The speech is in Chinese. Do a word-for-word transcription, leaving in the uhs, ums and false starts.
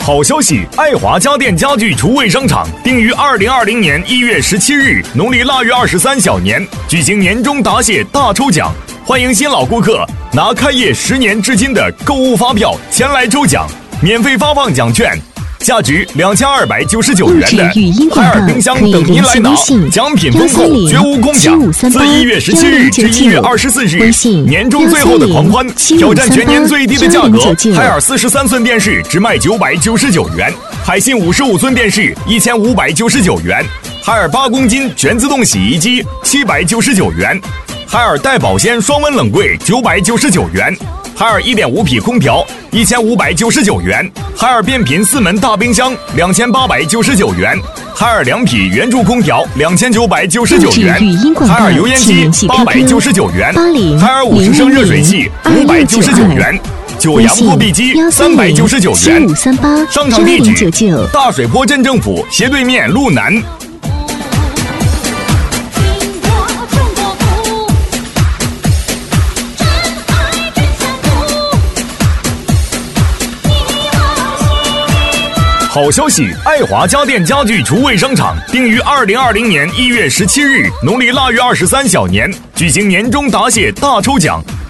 好消息！爱华家电家具厨卫生厂定于二零二零年一月十七日，农历腊月二十三小年举行年终答谢大抽奖，欢迎新老顾客拿开业十年至今的购物发票前来抽奖，免费发放奖券。价值两千二百九十九元的海尔冰箱等您来拿，奖品丰厚，绝无空奖。自一月十七日至一月二十四日，年终最后的狂欢，挑战全年最低的价格。海尔四十三寸电视只卖九百九十九元，海信五十五寸电视一千五百九十九元，海尔八公斤全自动洗衣机七百九十九元，海尔带保鲜双温冷柜九百九十九元。海尔 一点五 匹空调一千五百九十九元，海尔变频四门大冰箱两千八百九十九元，海尔两匹圆柱空调两千九百九十九元，海尔油烟机八百九十九元，海尔五十升热水器五百九十九元，九阳破壁机三百九十九元。商场地址：大水坡镇政府斜对面路南。好消息！爱华家电家具厨卫生厂定于二零二零年一月十七日，农历腊月二十三小年举行年终答谢大抽奖，